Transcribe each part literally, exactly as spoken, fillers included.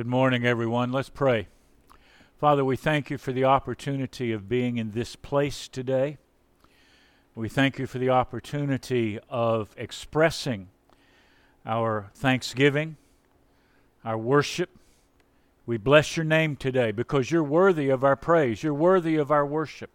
Good morning, everyone. Let's pray. Father, we thank you for the opportunity of being in this place today. We thank you for the opportunity of expressing our thanksgiving, our worship. We bless your name today because you're worthy of our praise. You're worthy of our worship.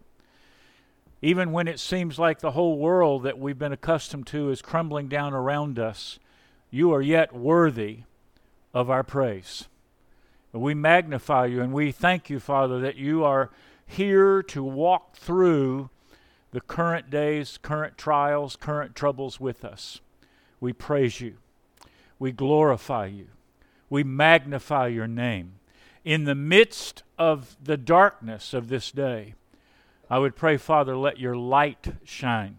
Even when it seems like the whole world that we've been accustomed to is crumbling down around us, you are yet worthy of our praise. We magnify you and we thank you, Father, that you are here to walk through the current days, current trials, current troubles with us. We praise you. We glorify you. We magnify your name. In the midst of the darkness of this day, I would pray, Father, let your light shine.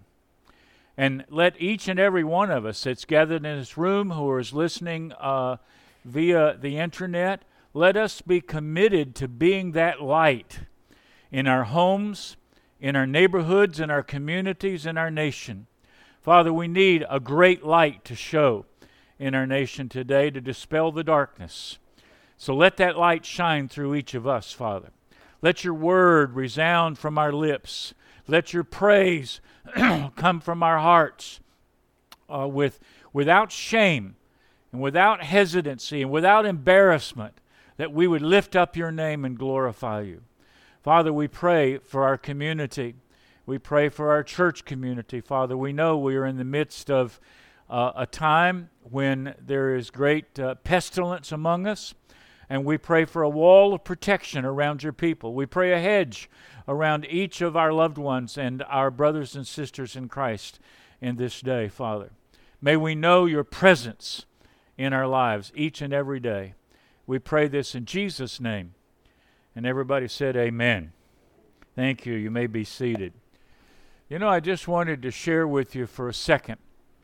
And let each and every one of us that's gathered in this room who is listening uh, via the internet, let us be committed to being that light in our homes, in our neighborhoods, in our communities, in our nation. Father, we need a great light to show in our nation today to dispel the darkness. So let that light shine through each of us, Father. Let your word resound from our lips. Let your praise come from our hearts uh, with, without shame and without hesitancy and without embarrassment, that we would lift up your name and glorify you. Father, we pray for our community. We pray for our church community. Father, we know we are in the midst of uh, a time when there is great uh, pestilence among us, and we pray for a wall of protection around your people. We pray a hedge around each of our loved ones and our brothers and sisters in Christ in this day, Father. May we know your presence in our lives each and every day. We pray this in Jesus' name. And everybody said amen. Thank you. You may be seated. You know, I just wanted to share with you for a second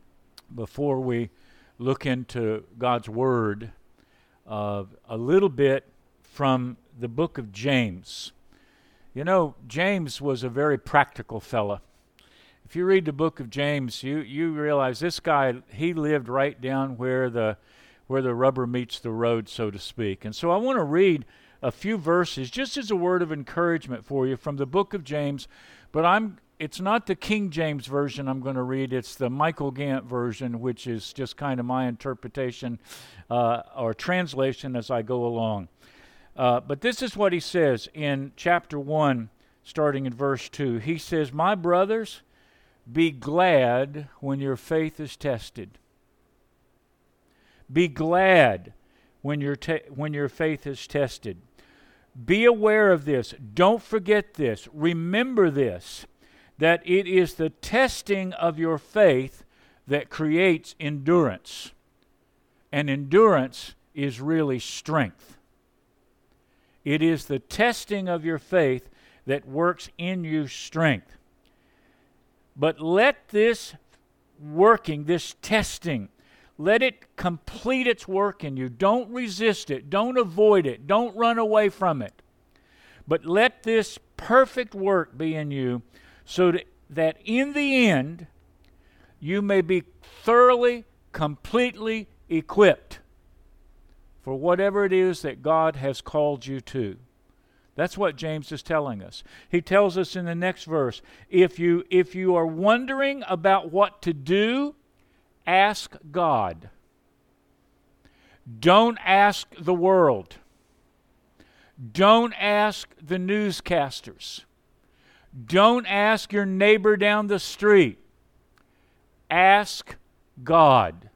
before we look into God's Word uh, a little bit from the book of James. You know, James was a very practical fella. If you read the book of James, you, you realize this guy, he lived right down where the where the rubber meets the road, so to speak. And so I want to read a few verses just as a word of encouragement for you from the book of James, but I'm it's not the King James version I'm going to read, it's the Michael Gant version, which is just kind of my interpretation uh, or translation as I go along. Uh, but this is what he says in chapter one, starting in verse two. He says, "My brothers, be glad when your faith is tested. Be glad when your te- when your faith is tested. Be aware of this. Don't forget this. Remember this, that it is the testing of your faith that creates endurance. And endurance is really strength. It is the testing of your faith that works in you strength. But let this working, this testing, let it complete its work in you. Don't resist it. Don't avoid it. Don't run away from it. But let this perfect work be in you so that in the end you may be thoroughly, completely equipped for whatever it is that God has called you to." That's what James is telling us. He tells us in the next verse, if you, if you are wondering about what to do, ask God. Don't ask the world. Don't ask the newscasters. Don't ask your neighbor down the street. Ask God.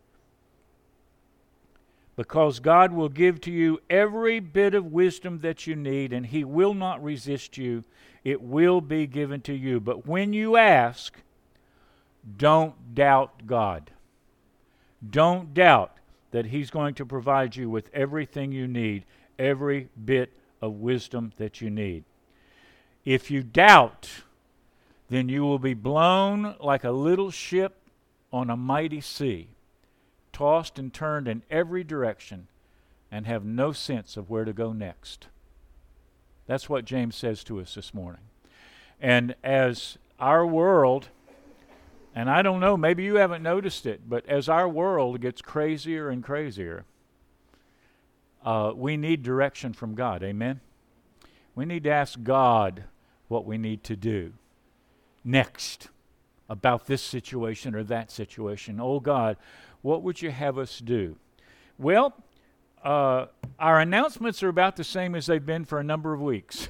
Because God will give to you every bit of wisdom that you need, and He will not resist you. It will be given to you. But when you ask, don't doubt God. Don't doubt that He's going to provide you with everything you need, every bit of wisdom that you need. If you doubt, then you will be blown like a little ship on a mighty sea, tossed and turned in every direction, and have no sense of where to go next. That's what James says to us this morning. And as our world, and I don't know, maybe you haven't noticed it, but as our world gets crazier and crazier, uh, we need direction from God. Amen? We need to ask God what we need to do next about this situation or that situation. Oh God, what would you have us do? Well, uh, our announcements are about the same as they've been for a number of weeks.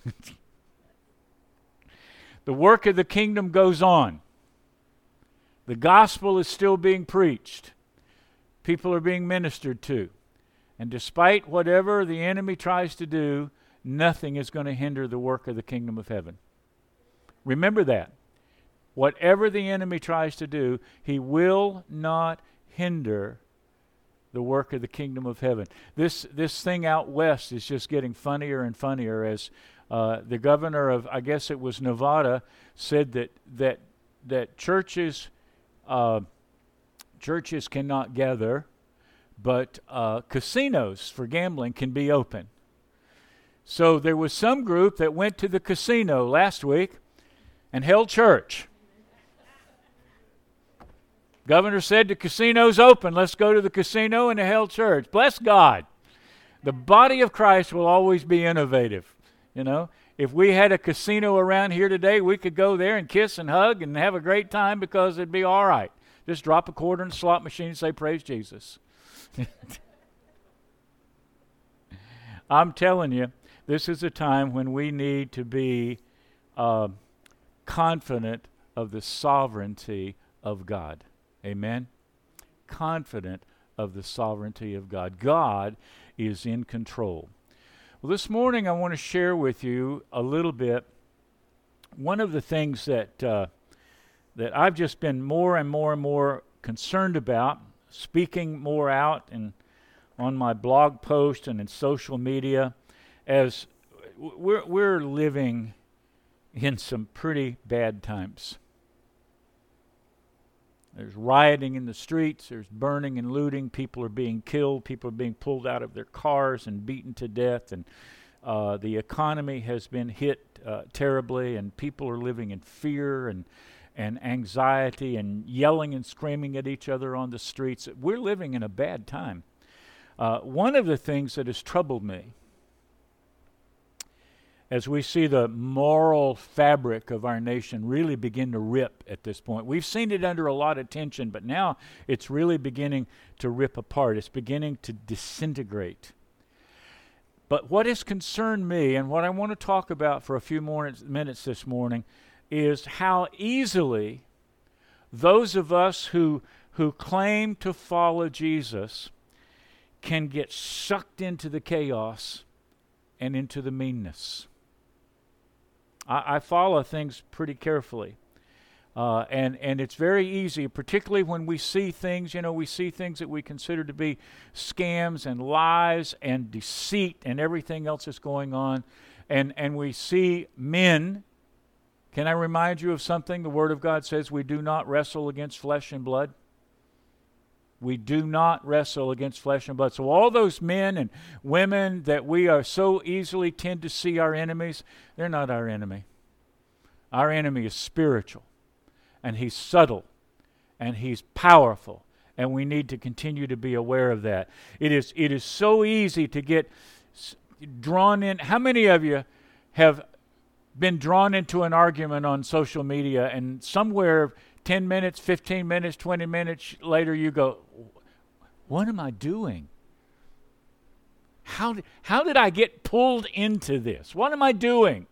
The work of the kingdom goes on. The gospel is still being preached. People are being ministered to. And despite whatever the enemy tries to do, nothing is going to hinder the work of the kingdom of heaven. Remember that. Whatever the enemy tries to do, he will not hinder the work of the kingdom of heaven. This this thing out west is just getting funnier and funnier as uh, the governor of, I guess it was Nevada, said that that that churches uh, churches cannot gather, but uh, casinos for gambling can be open. So there was some group that went to the casino last week and held church. Governor said the casino's open. Let's go to the casino and held church. Bless God. The body of Christ will always be innovative. You know, if we had a casino around here today, we could go there and kiss and hug and have a great time because it'd be all right. Just drop a quarter in the slot machine and say, praise Jesus. I'm telling you, this is a time when we need to be uh, confident of the sovereignty of God. Amen? Confident of the sovereignty of God. God is in control. Well, this morning I want to share with you a little bit. One of the things that uh, that I've just been more and more and more concerned about, speaking more out and on my blog post and in social media, as we're we're living in some pretty bad times. There's rioting in the streets, there's burning and looting, people are being killed, people are being pulled out of their cars and beaten to death, and uh, the economy has been hit uh, terribly, and people are living in fear and, and anxiety and yelling and screaming at each other on the streets. We're living in a bad time. Uh, one of the things that has troubled me as we see the moral fabric of our nation really begin to rip at this point. We've seen it under a lot of tension, but now it's really beginning to rip apart. It's beginning to disintegrate. But what has concerned me, and what I want to talk about for a few more minutes this morning, is how easily those of us who, who claim to follow Jesus can get sucked into the chaos and into the meanness. I, I follow things pretty carefully. Uh, and, and it's very easy, particularly when we see things, you know, we see things that we consider to be scams and lies and deceit and everything else that's going on. And, and we see men. Can I remind you of something? The Word of God says we do not wrestle against flesh and blood. We do not wrestle against flesh and blood. So all those men and women that we are so easily tend to see our enemies, they're not our enemy. Our enemy is spiritual, and he's subtle, and he's powerful, and we need to continue to be aware of that. It is, it is so easy to get s- drawn in. How many of you have been drawn into an argument on social media, and somewhere ten minutes, fifteen minutes, twenty minutes later you go, what am I doing? How did, how did I get pulled into this? What am I doing?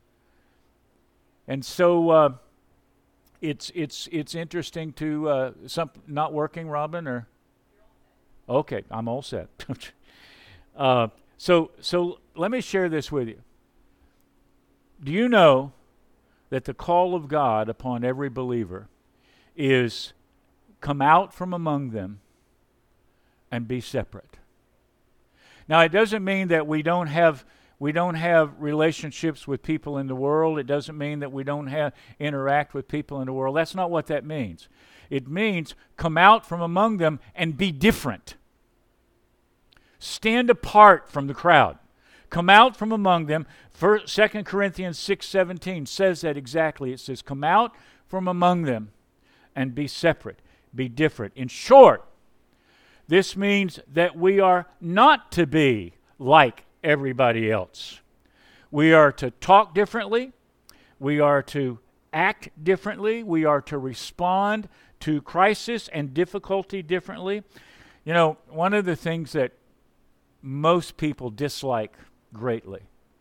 And so uh, it's it's it's interesting to uh, some not working, Robin, or okay, I'm all set. uh, so so let me share this with you. Do you know that the call of God upon every believer is come out from among them and be separate? Now, it doesn't mean that we don't have we don't have relationships with people in the world. It doesn't mean that we don't have interact with people in the world. That's not what that means. It means come out from among them and be different. Stand apart from the crowd. Come out from among them. Second Corinthians six seventeen says that exactly. It says, come out from among them and be separate, be different. In short, this means that we are not to be like everybody else. We are to talk differently. We are to act differently. We are to respond to crisis and difficulty differently. You know, one of the things that most people dislike greatly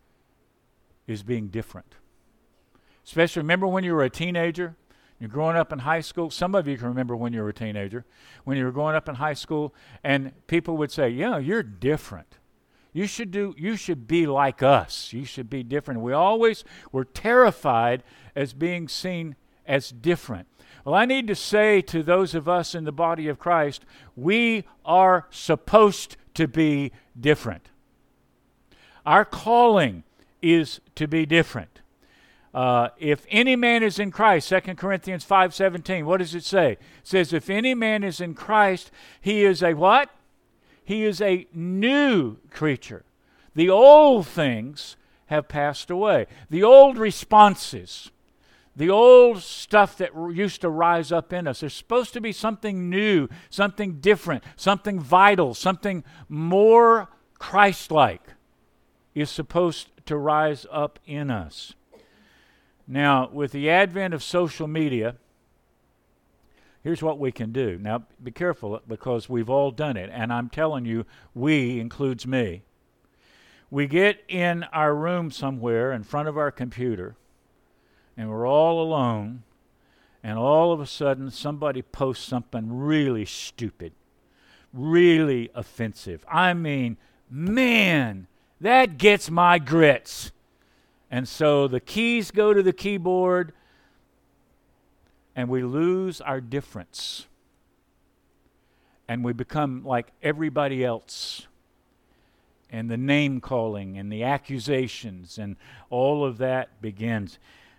is being different. Especially, remember when you were a teenager? You're growing up in high school. Some of you can remember when you were a teenager. When you were growing up in high school, and people would say, yeah, you're different. You should do. You should be like us. You should be different. We always were terrified as being seen as different. Well, I need to say to those of us in the body of Christ, we are supposed to be different. Our calling is to be different. Uh, if any man is in Christ, Second Corinthians five seventeen, what does it say? It says, if any man is in Christ, he is a what? He is a new creature. The old things have passed away. The old responses, the old stuff that used to rise up in us. There's supposed to be something new, something different, something vital, something more Christ-like is supposed to rise up in us. Now, with the advent of social media, here's what we can do. Now, be careful because we've all done it, and I'm telling you, we includes me. We get in our room somewhere in front of our computer, and we're all alone, and all of a sudden somebody posts something really stupid, really offensive. I mean, man, that gets my grits. And so the keys go to the keyboard, and we lose our difference. And we become like everybody else. And the name calling and the accusations and all of that begins.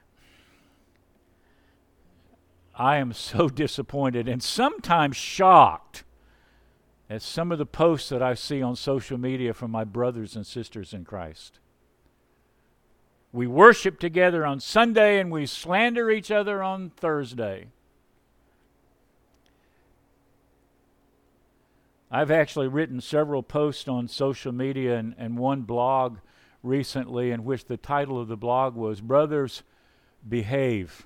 I am so disappointed and sometimes shocked at some of the posts that I see on social media from my brothers and sisters in Christ. We worship together on Sunday and we slander each other on Thursday. I've actually written several posts on social media and, and one blog recently in which the title of the blog was, Brothers, Behave.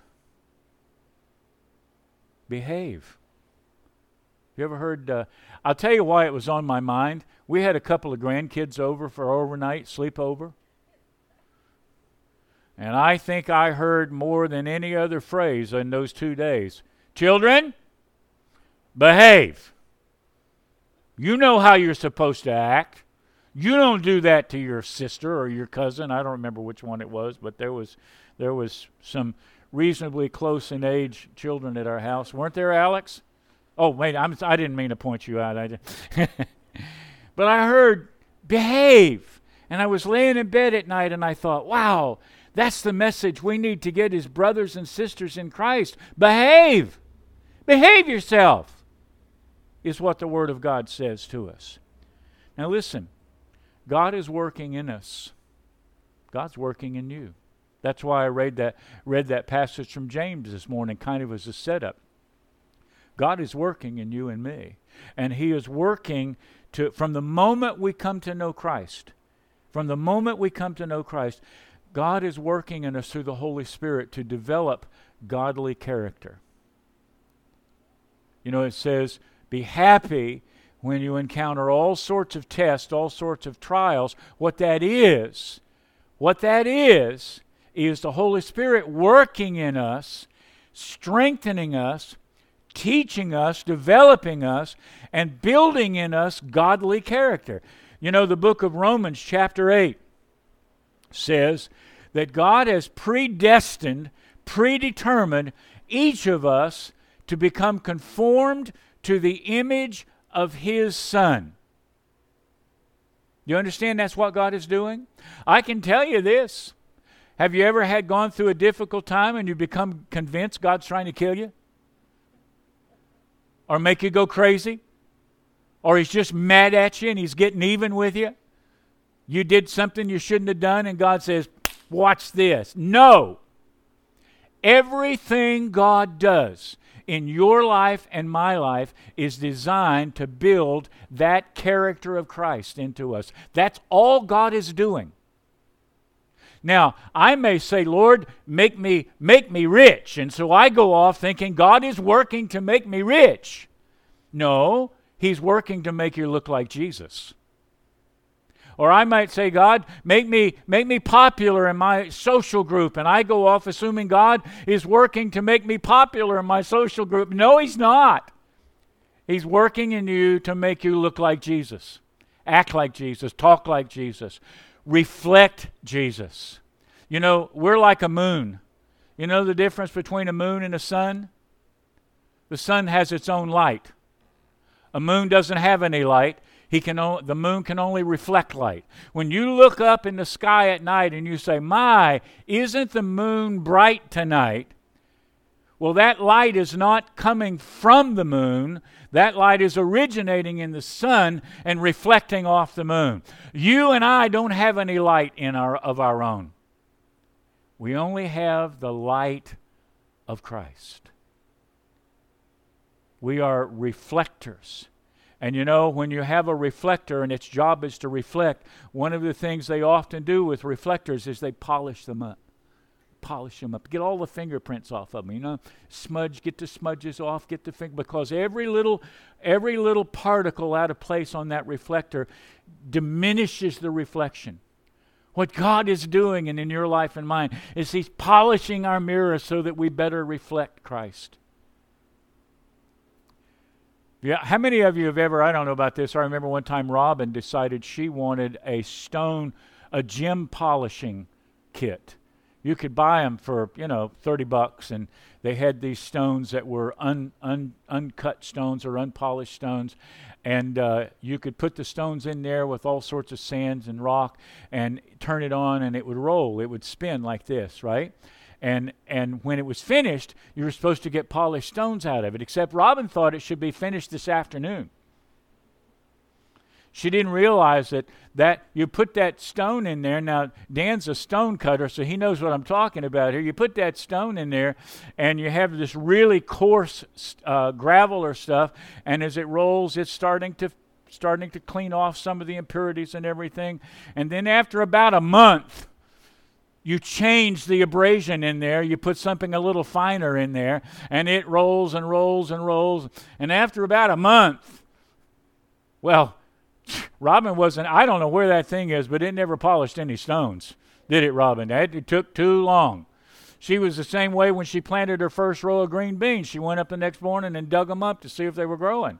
Behave. You ever heard, uh, I'll tell you why it was on my mind. We had a couple of grandkids over for overnight sleepover. And I think I heard more than any other phrase in those two days. Children, behave. You know how you're supposed to act. You don't do that to your sister or your cousin. I don't remember which one it was, but there was there was some reasonably close in age children at our house. Weren't there, Alex? Oh, wait, I'm, I didn't mean to point you out. I did. But I heard, behave. And I was laying in bed at night and I thought, wow, that's the message we need to get as brothers and sisters in Christ. Behave. Behave yourself is what the Word of God says to us. Now listen, God is working in us. God's working in you. That's why I read that, read that passage from James this morning, kind of as a setup. God is working in you and me. And He is working to, from the moment we come to know Christ, from the moment we come to know Christ, God is working in us through the Holy Spirit to develop godly character. You know, it says, be happy when you encounter all sorts of tests, all sorts of trials. What that is, what that is, is the Holy Spirit working in us, strengthening us, teaching us, developing us, and building in us godly character. You know, the book of Romans chapter eight says that God has predestined, predetermined each of us to become conformed to the image of His Son. You understand that's what God is doing? I can tell you this. Have you ever had gone through a difficult time and you become convinced God's trying to kill you? Or make you go crazy? Or He's just mad at you and He's getting even with you? You did something you shouldn't have done and God says, watch this. No. Everything God does in your life and my life is designed to build that character of Christ into us. That's all God is doing. Now, I may say, Lord, make me make me rich. And so I go off thinking God is working to make me rich. No, He's working to make you look like Jesus. Or I might say, God, make me make me popular in my social group. And I go off assuming God is working to make me popular in my social group. No, He's not. He's working in you to make you look like Jesus. Act like Jesus. Talk like Jesus. Reflect Jesus. You know, we're like a moon. You know the difference between a moon and a sun? The sun has its own light. A moon doesn't have any light. He can o- the moon can only reflect light. When you look up in the sky at night and you say, my, isn't the moon bright tonight? Well, that light is not coming from the moon. That light is originating in the sun and reflecting off the moon. You and I don't have any light in our of our own. We only have the light of Christ. We are reflectors. And you know, when you have a reflector and its job is to reflect, one of the things they often do with reflectors is they polish them up. Polish them up. Get all the fingerprints off of them. You know, smudge, get the smudges off, get the finger, because every little, every little particle out of place on that reflector diminishes the reflection. What God is doing and in your life and mine is He's polishing our mirror so that we better reflect Christ. Yeah, how many of you have ever, I don't know about this, I remember one time Robin decided she wanted a stone, a gem polishing kit. You could buy them for, you know, thirty bucks, and they had these stones that were un, un, uncut stones or unpolished stones, and uh, you could put the stones in there with all sorts of sands and rock and turn it on, and it would roll. It would spin like this, right? And and when it was finished, you were supposed to get polished stones out of it, except Robin thought it should be finished this afternoon. She didn't realize that, that you put that stone in there. Now, Dan's a stone cutter, so he knows what I'm talking about here. You put that stone in there, and you have this really coarse uh, gravel or stuff, and as it rolls, it's starting to starting to clean off some of the impurities and everything. And then after about a month, you change the abrasion in there. You put something a little finer in there, and it rolls and rolls and rolls. And after about a month, well, Robin wasn't, I don't know where that thing is, but it never polished any stones. Did it, Robin? It, it took too long. She was the same way when she planted her first row of green beans. She went up the next morning and dug them up to see if they were growing.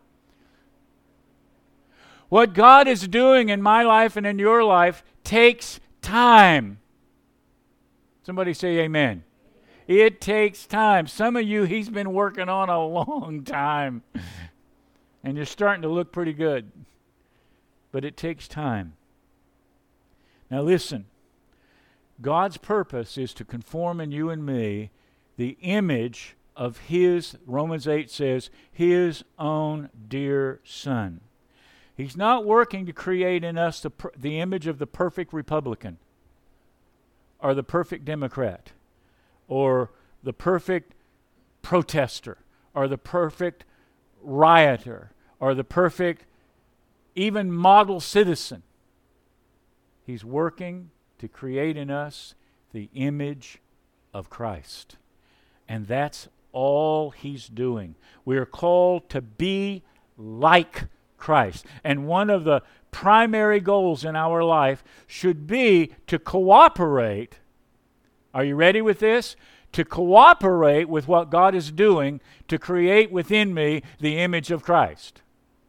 What God is doing in my life and in your life takes time. Somebody say amen. It takes time. Some of you, He's been working on a long time. And you're starting to look pretty good. But it takes time. Now listen. God's purpose is to conform in you and me the image of His, Romans eight says, His own dear Son. He's not working to create in us the, per- the image of the perfect Republican, or the perfect Democrat, or the perfect protester, or the perfect rioter, or the perfect even model citizen. He's working to create in us the image of Christ. And that's all He's doing. We are called to be like Christ. And one of the primary goals in our life should be to cooperate. Are you ready with this? To cooperate with what God is doing to create within me the image of Christ.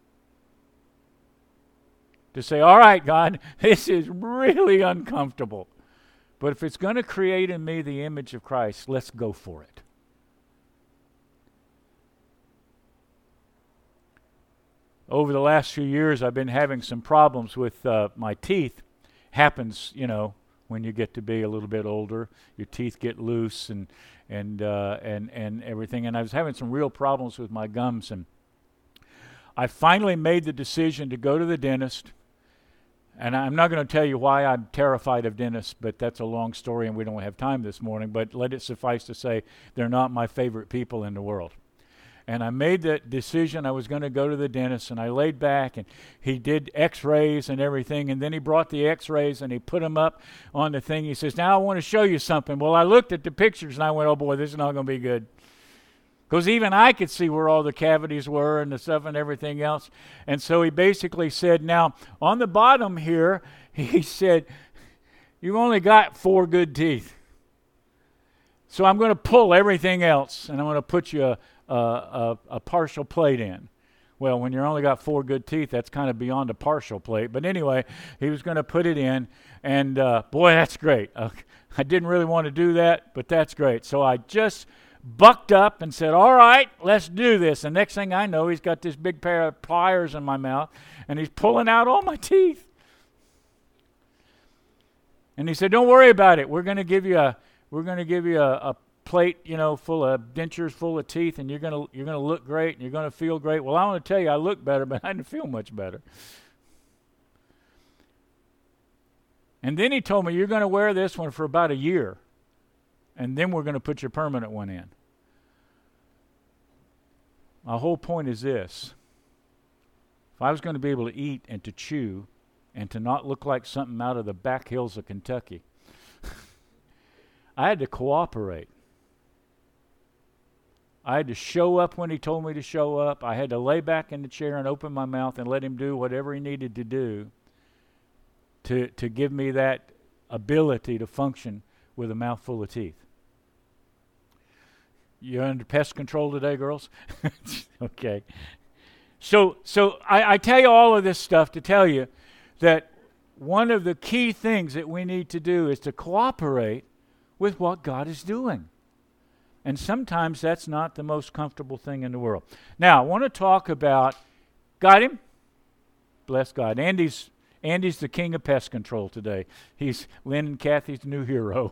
To say, all right, God, this is really uncomfortable. But if it's going to create in me the image of Christ, let's go for it. Over the last few years, I've been having some problems with uh, my teeth. Happens, you know, when you get to be a little bit older. Your teeth get loose and and uh, and and everything. And I was having some real problems with my gums. And I finally made the decision to go to the dentist. And I'm not going to tell you why I'm terrified of dentists, but that's a long story and we don't have time this morning. But let it suffice to say, they're not my favorite people in the world. And I made that decision. I was going to go to the dentist, and I laid back, and he did x-rays and everything, and then he brought the x-rays, and he put them up on the thing. He says, now I want to show you something. Well, I looked at the pictures, and I went, oh, boy, this is not going to be good. Because even I could see where all the cavities were and the stuff and everything else. And so he basically said, now, on the bottom here, he said, you've only got four good teeth. So I'm going to pull everything else, and I'm going to put you a, a, a, a partial plate in. Well, when you only got four good teeth, that's kind of beyond a partial plate. But anyway, he was going to put it in, and uh, boy, that's great. Uh, I didn't really want to do that, but that's great. So I just bucked up and said, all right, let's do this. And next thing I know, he's got this big pair of pliers in my mouth, and he's pulling out all my teeth. And he said, don't worry about it. We're going to give you a we're going to give you a, a plate, you know, full of dentures, full of teeth, and you're going to you're going to look great, and you're going to feel great. Well, I want to tell you, I look better, but I didn't feel much better. And then he told me, you're going to wear this one for about a year, and then we're going to put your permanent one in. My whole point is this. If I was going to be able to eat and to chew and to not look like something out of the back hills of Kentucky, I had to cooperate. I had to show up when he told me to show up. I had to lay back in the chair and open my mouth and let him do whatever he needed to do to, to give me that ability to function with a mouthful of teeth. You under pest control today, girls? Okay. So so I, I tell you all of this stuff to tell you that one of the key things that we need to do is to cooperate with what God is doing. And sometimes that's not the most comfortable thing in the world. Now, I want to talk about, got him? Bless God. Andy's Andy's the king of pest control today. He's Lynn and Kathy's new hero.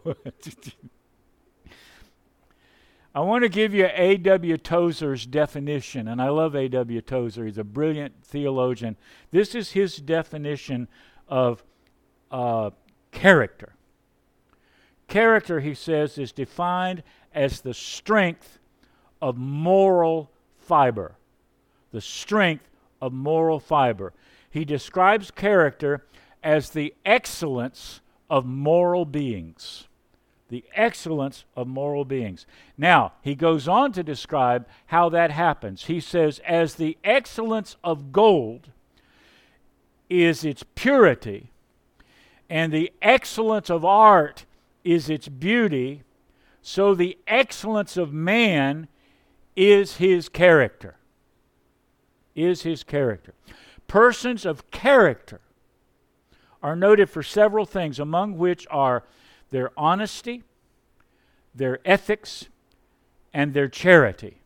I want to give you A W Tozer's definition, and I love A W Tozer. He's a brilliant theologian. This is his definition of uh, character. Character, he says, is defined as the strength of moral fiber. The strength of moral fiber. He describes character as the excellence of moral beings. The excellence of moral beings. Now, he goes on to describe how that happens. He says, as the excellence of gold is its purity, and the excellence of art is its beauty, so the excellence of man is his character. Is his character. Persons of character are noted for several things, among which are their honesty, their ethics, and their charity.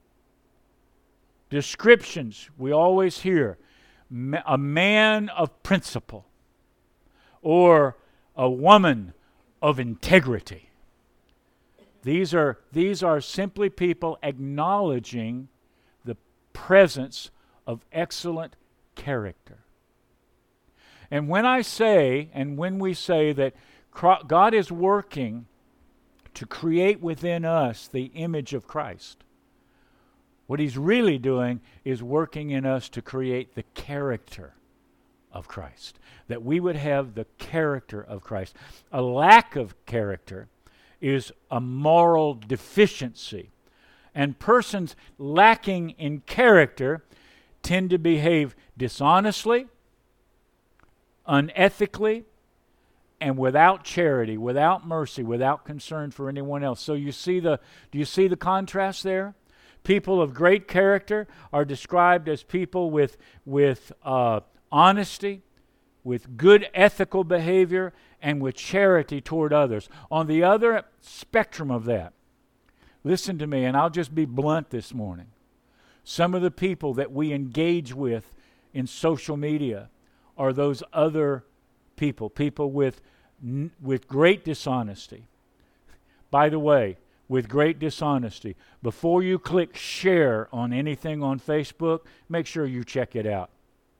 Descriptions we always hear, a man of principle, or a woman of integrity. These are, these are simply people acknowledging the presence of excellent character. And when I say, and when we say that God is working to create within us the image of Christ, what he's really doing is working in us to create the character of Christ, that we would have the character of Christ. A lack of character is a moral deficiency, and persons lacking in character tend to behave dishonestly, unethically, and without charity, without mercy, without concern for anyone else. So you see the do you see the contrast there? People of great character are described as people with with uh, honesty, with good ethical behavior, and with charity toward others. On the other spectrum of that, listen to me, and I'll just be blunt this morning. Some of the people that we engage with in social media are those other people, people with with great dishonesty. By the way, with great dishonesty, before you click share on anything on Facebook, make sure you check it out.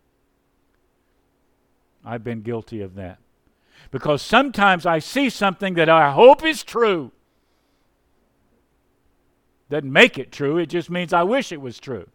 I've been guilty of that. Because sometimes I see something that I hope is true. Doesn't make it true. It just means I wish it was true.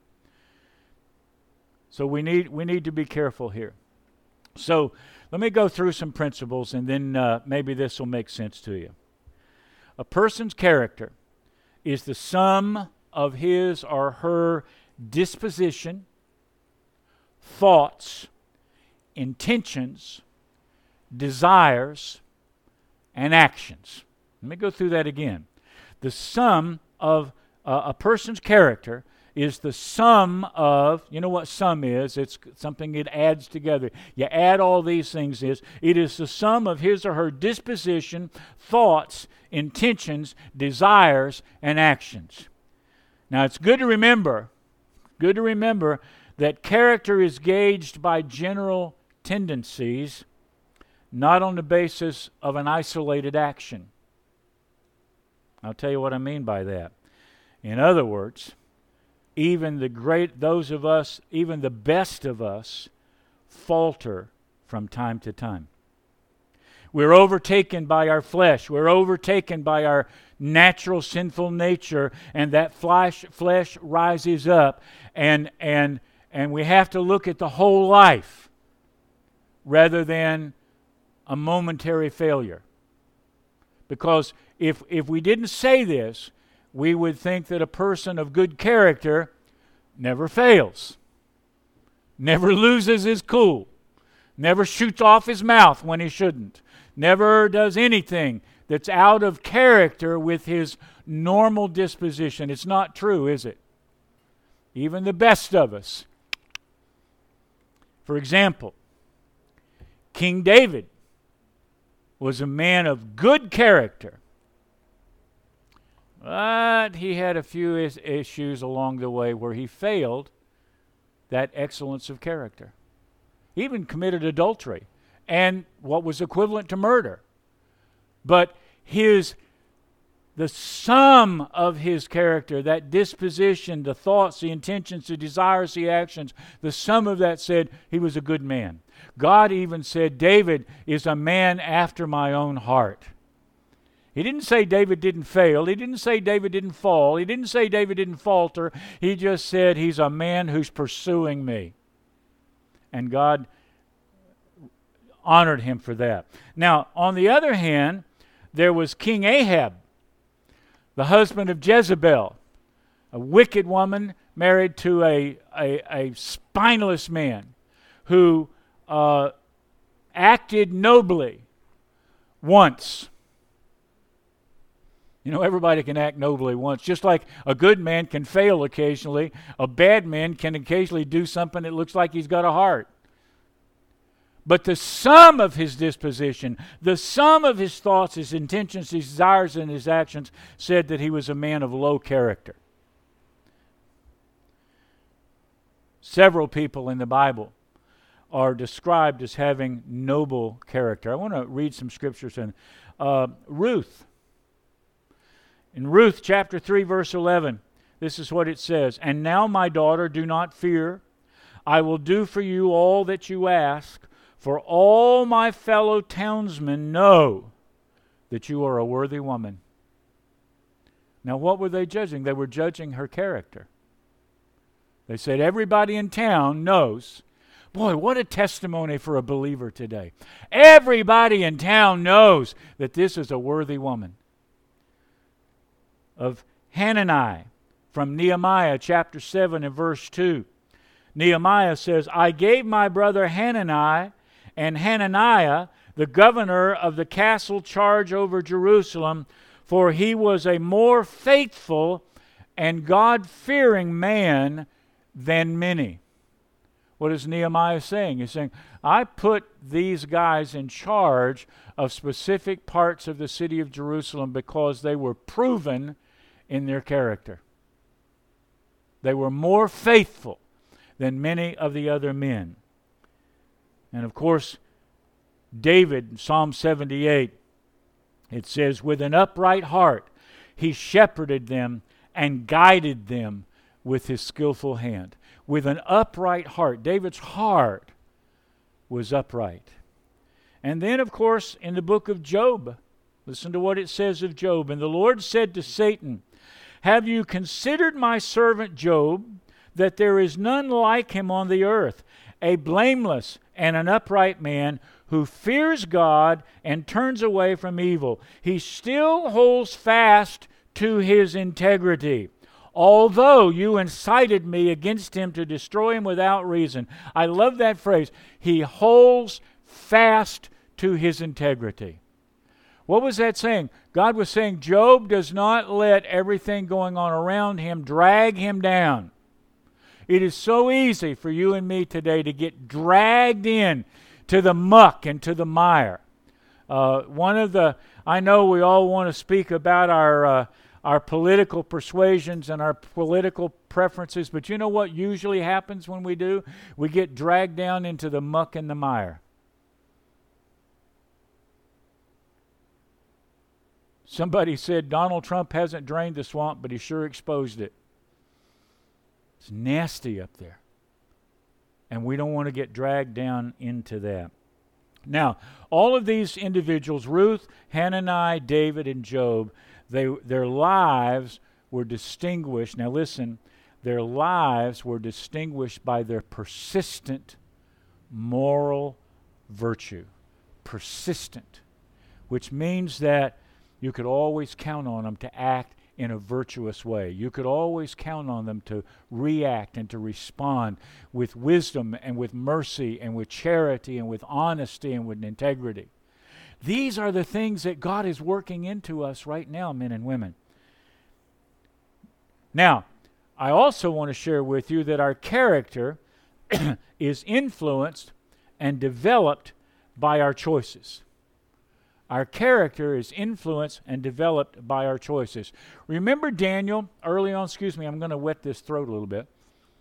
So we need we need to be careful here. So let me go through some principles, and then uh, maybe this will make sense to you. A person's character is the sum of his or her disposition, thoughts, intentions, desires, and actions. Let me go through that again. The sum of uh, a person's character is the sum of, you know what sum is? It's something it adds together. You add all these things is, it is the sum of his or her disposition, thoughts, intentions, desires, and actions. Now it's good to remember, good to remember that character is gauged by general tendencies, not on the basis of an isolated action. I'll tell you what I mean by that. In other words, even the great, those of us, even the best of us, falter from time to time. We're overtaken by our flesh. We're overtaken by our natural sinful nature, and that flesh, flesh rises up, and and and we have to look at the whole life rather than a momentary failure. Because if if we didn't say this, we would think that a person of good character never fails, never loses his cool, never shoots off his mouth when he shouldn't, never does anything that's out of character with his normal disposition. It's not true, is it? Even the best of us. For example, King David was a man of good character. But he had a few is- issues along the way where he failed that excellence of character. He even committed adultery and what was equivalent to murder. But his, the sum of his character, that disposition, the thoughts, the intentions, the desires, the actions, the sum of that said he was a good man. God even said David is a man after my own heart. He didn't say David didn't fail. He didn't say David didn't fall. He didn't say David didn't falter. He just said he's a man who's pursuing me. And God honored him for that. Now, on the other hand, there was King Ahab, the husband of Jezebel, a wicked woman married to a, a, a spineless man who uh, acted nobly once. You know, everybody can act nobly once. Just like a good man can fail occasionally, a bad man can occasionally do something that looks like he's got a heart. But the sum of his disposition, the sum of his thoughts, his intentions, his desires, and his actions said that he was a man of low character. Several people in the Bible are described as having noble character. I want to read some scriptures in uh, Ruth. In Ruth chapter three, verse eleven, this is what it says. And now, my daughter, do not fear. I will do for you all that you ask, for all my fellow townsmen know that you are a worthy woman. Now, what were they judging? They were judging her character. They said, everybody in town knows. Boy, what a testimony for a believer today. Everybody in town knows that this is a worthy woman. Of Hanani from Nehemiah chapter seven and verse two. Nehemiah says, I gave my brother Hanani and Hananiah, the governor of the castle, charge over Jerusalem, for he was a more faithful and God-fearing man than many. What is Nehemiah saying? He's saying, I put these guys in charge of specific parts of the city of Jerusalem because they were proven in their character. They were more faithful than many of the other men. And of course, David, in Psalm seventy-eight, it says, with an upright heart, he shepherded them and guided them with his skillful hand. With an upright heart. David's heart was upright. And then, of course, in the book of Job, listen to what it says of Job. And the Lord said to Satan, Have you considered my servant Job, that there is none like him on the earth, a blameless and an upright man who fears God and turns away from evil? He still holds fast to his integrity. Although you incited me against him to destroy him without reason. I love that phrase. He holds fast to his integrity. What was that saying? God was saying Job does not let everything going on around him drag him down. It is so easy for you and me today to get dragged in to the muck and to the mire. Uh, one of the, I know we all want to speak about our uh, our political persuasions and our political preferences, but you know what usually happens when we do? We get dragged down into the muck and the mire. Somebody said Donald Trump hasn't drained the swamp, but he sure exposed it. It's nasty up there. And we don't want to get dragged down into that. Now, all of these individuals, Ruth, Hananiah, David, and Job, they their lives were distinguished. Now listen, their lives were distinguished by their persistent moral virtue. Persistent. Which means that you could always count on them to act in a virtuous way. You could always count on them to react and to respond with wisdom and with mercy and with charity and with honesty and with integrity. These are the things that God is working into us right now, men and women. Now, I also want to share with you that our character is influenced and developed by our choices. Our character is influenced and developed by our choices. Remember Daniel early on, excuse me, I'm going to wet this throat a little bit.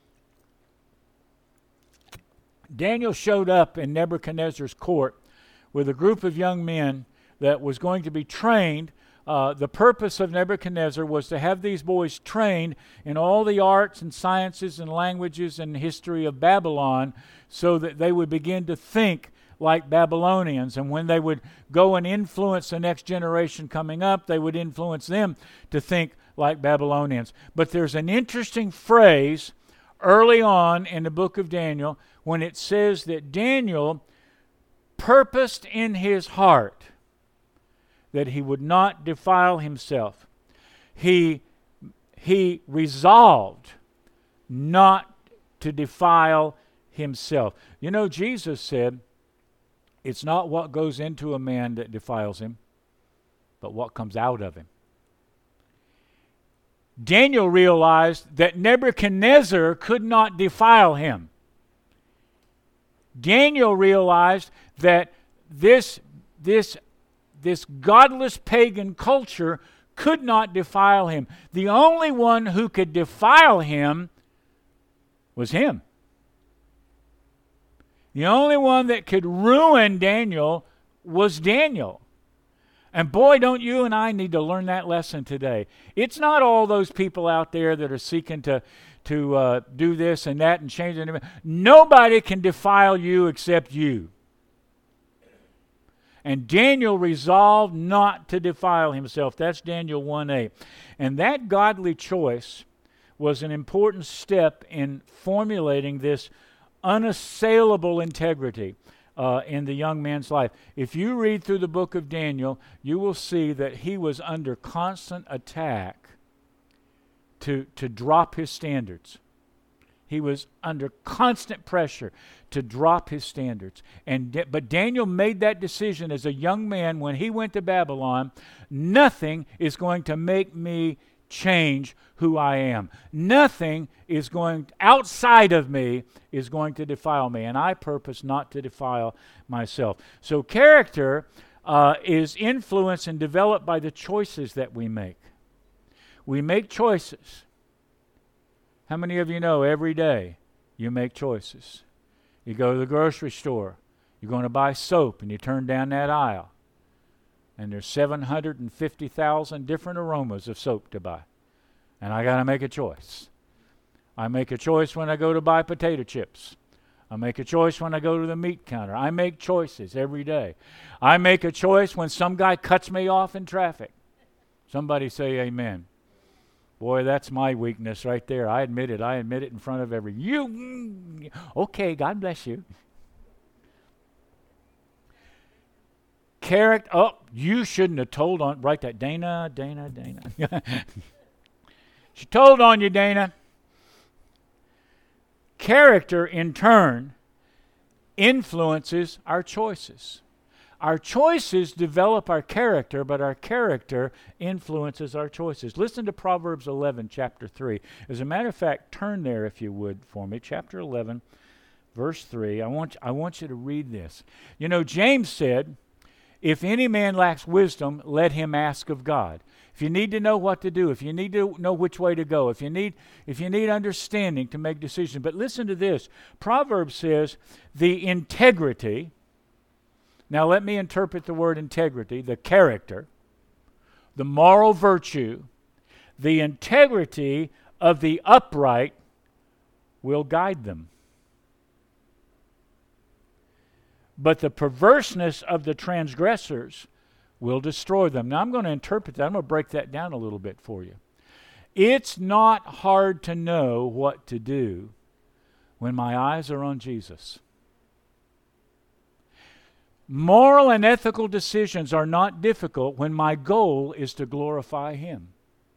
Daniel showed up in Nebuchadnezzar's court with a group of young men that was going to be trained. Uh, the purpose of Nebuchadnezzar was to have these boys trained in all the arts and sciences and languages and history of Babylon so that they would begin to think like Babylonians. And when they would go and influence the next generation coming up, they would influence them to think like Babylonians. But there's an interesting phrase early on in the book of Daniel when it says that Daniel purposed in his heart that he would not defile himself. He, he resolved not to defile himself. You know, Jesus said, it's not what goes into a man that defiles him, but what comes out of him. Daniel realized that Nebuchadnezzar could not defile him. Daniel realized that this, this, this godless pagan culture could not defile him. The only one who could defile him was him. The only one that could ruin Daniel was Daniel. And boy, don't you and I need to learn that lesson today. It's not all those people out there that are seeking to, to uh, do this and that and change it. Nobody can defile you except you. And Daniel resolved not to defile himself. That's Daniel one eight. And that godly choice was an important step in formulating this unassailable integrity uh, in the young man's life. If you read through the book of Daniel, you will see that he was under constant attack to, to drop his standards. He was under constant pressure to drop his standards. And but Daniel made that decision as a young man when he went to Babylon. Nothing is going to make me change who I am. Nothing is going outside of me is going to defile me, and I purpose not to defile myself. So character uh, is influenced and developed by the choices that we make. We make choices. How many of you know every day you make choices? You go to the grocery store, you're going to buy soap, and you turn down that aisle. And there's seven hundred fifty thousand different aromas of soap to buy. And I got to make a choice. I make a choice when I go to buy potato chips. I make a choice when I go to the meat counter. I make choices every day. I make a choice when some guy cuts me off in traffic. Somebody say amen. Boy, that's my weakness right there. I admit it. I admit it in front of every you. Okay, God bless you. Character. Oh, you shouldn't have told on. Write that, Dana, Dana, Dana. She told on you, Dana. Character, in turn, influences our choices. Our choices develop our character, but our character influences our choices. Listen to Proverbs eleven, chapter three. As a matter of fact, turn there if you would for me. Chapter eleven, verse three. I want, I want you to read this. You know, James said, if any man lacks wisdom, let him ask of God. If you need to know what to do, if you need to know which way to go, if you need if you need understanding to make decisions. But listen to this. Proverbs says the integrity. Now let me interpret the word integrity, the character, the moral virtue, the integrity of the upright will guide them. But the perverseness of the transgressors will destroy them. Now I'm going to interpret that. I'm going to break that down a little bit for you. It's not hard to know what to do when my eyes are on Jesus. Moral and ethical decisions are not difficult when my goal is to glorify Him.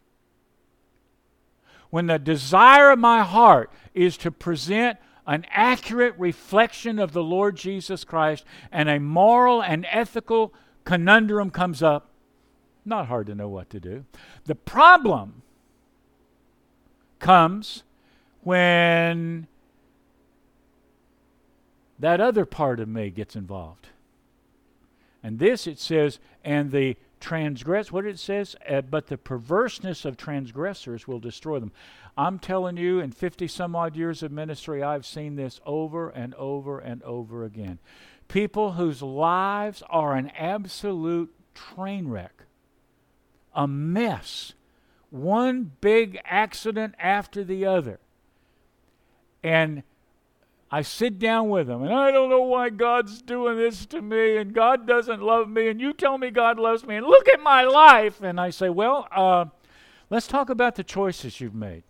When the desire of my heart is to present an accurate reflection of the Lord Jesus Christ and a moral and ethical conundrum comes up, not hard to know what to do. The problem comes when that other part of me gets involved. And this, it says, and the transgress, what it says, uh, but the perverseness of transgressors will destroy them. I'm telling you, in fifty some odd years of ministry, I've seen this over and over and over again. People whose lives are an absolute train wreck, a mess, one big accident after the other. And I sit down with them, and I don't know why God's doing this to me, and God doesn't love me, and you tell me God loves me, and look at my life. And I say, well, uh, let's talk about the choices you've made.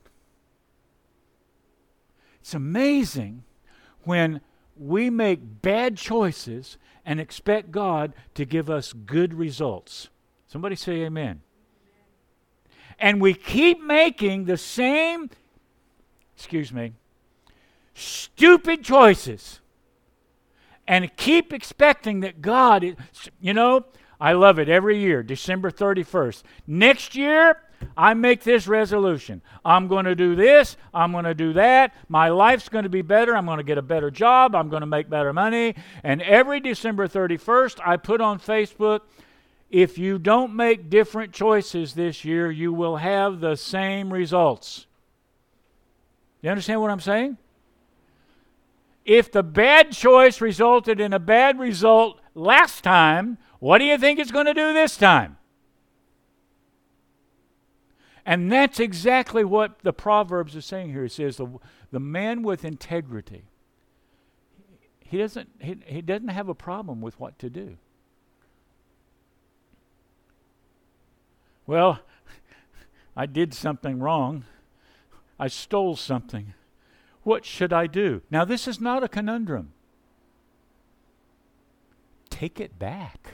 It's amazing when we make bad choices and expect God to give us good results. Somebody say amen. And we keep making the same, excuse me, stupid choices and keep expecting that God is, you know, I love it every year, December thirty-first. Next year, I make this resolution. I'm going to do this. I'm going to do that. My life's going to be better. I'm going to get a better job. I'm going to make better money. And every December thirty-first, I put on Facebook, if you don't make different choices this year, you will have the same results. You understand what I'm saying? If the bad choice resulted in a bad result last time, what do you think it's going to do this time? And that's exactly what the Proverbs are saying here. It says the, the man with integrity, he doesn't, he, he doesn't have a problem with what to do. Well, I did something wrong. I stole something. What should I do? Now, this is not a conundrum. Take it back.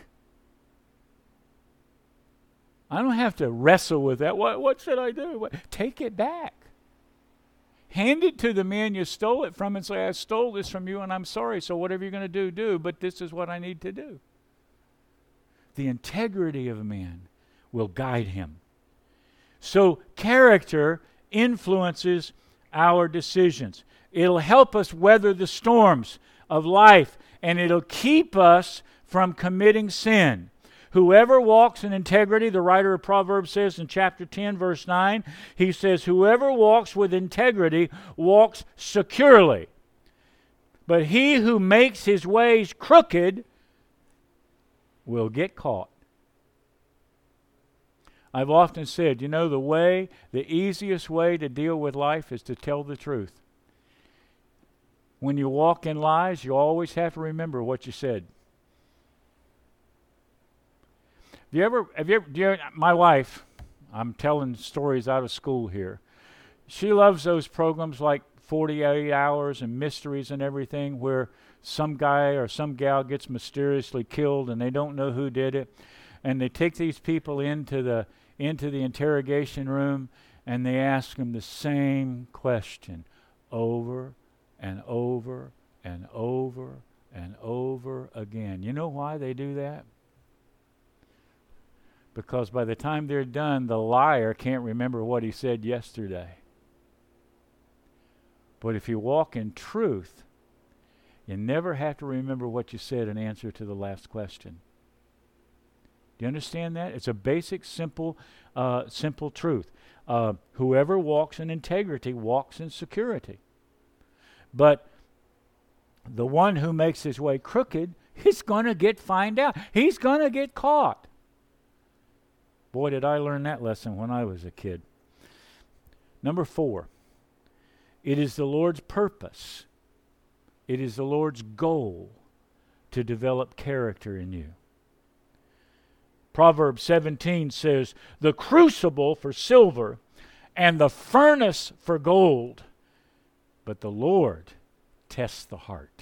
I don't have to wrestle with that. What, what should I do? What? Take it back. Hand it to the man you stole it from and say, I stole this from you and I'm sorry, so whatever you're going to do, do, but this is what I need to do. The integrity of a man will guide him. So character influences our decisions. It'll help us weather the storms of life, and it'll keep us from committing sin. Whoever walks in integrity, the writer of Proverbs says in chapter ten, verse nine, he says, whoever walks with integrity walks securely. But he who makes his ways crooked will get caught. I've often said, you know, the way, the easiest way to deal with life is to tell the truth. When you walk in lies, you always have to remember what you said. Have you ever, have you ever, do you, my wife, I'm telling stories out of school here. She loves those programs like forty-eight hours and Mysteries and everything, where some guy or some gal gets mysteriously killed and they don't know who did it. And they take these people into the into the interrogation room and they ask them the same question over and over and over and over again. You know why they do that? Because by the time they're done, the liar can't remember what he said yesterday. But if you walk in truth, you never have to remember what you said in answer to the last question. Do you understand that? It's a basic, simple, uh, simple truth. Uh, whoever walks in integrity walks in security. But the one who makes his way crooked is going to get found out. He's going to get caught. Boy, did I learn that lesson when I was a kid. Number four, it is the Lord's purpose. It is the Lord's goal to develop character in you. Proverbs seventeen says, the crucible for silver and the furnace for gold, but the Lord tests the heart.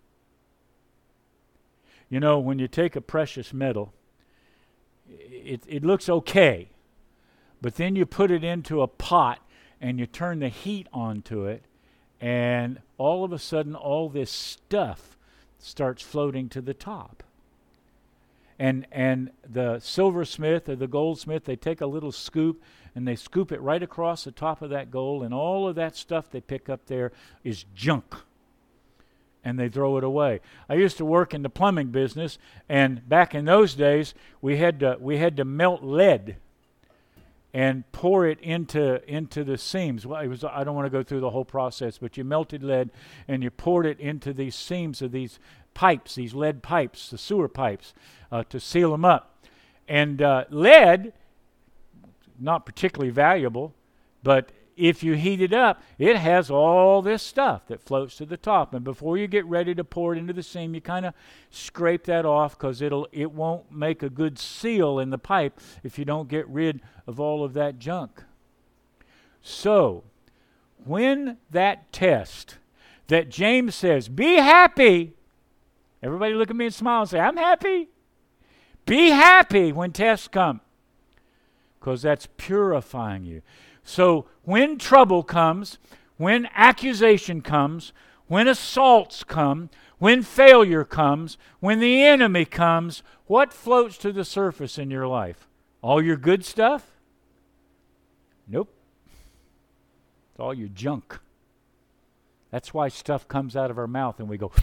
You know, when you take a precious metal, it, it looks okay, but then you put it into a pot and you turn the heat onto it, and all of a sudden all this stuff starts floating to the top. And and the silversmith or the goldsmith, they take a little scoop and they scoop it right across the top of that gold, and all of that stuff they pick up there is junk. And they throw it away. I used to work in the plumbing business, and back in those days, we had to we had to melt lead and pour it into into the seams. Well, it was I don't want to go through the whole process, but you melted lead and you poured it into these seams of these pipes, these lead pipes, the sewer pipes, uh, to seal them up. And uh, lead, not particularly valuable, but if you heat it up, it has all this stuff that floats to the top. And before you get ready to pour it into the seam, you kind of scrape that off, because it'll it won't make a good seal in the pipe if you don't get rid of all of that junk. So, when that test that James says, be happy, everybody look at me and smile and say, I'm happy. Be happy when tests come, because that's purifying you. So when trouble comes, when accusation comes, when assaults come, when failure comes, when the enemy comes, what floats to the surface in your life? All your good stuff? Nope. It's all your junk. That's why stuff comes out of our mouth and we go.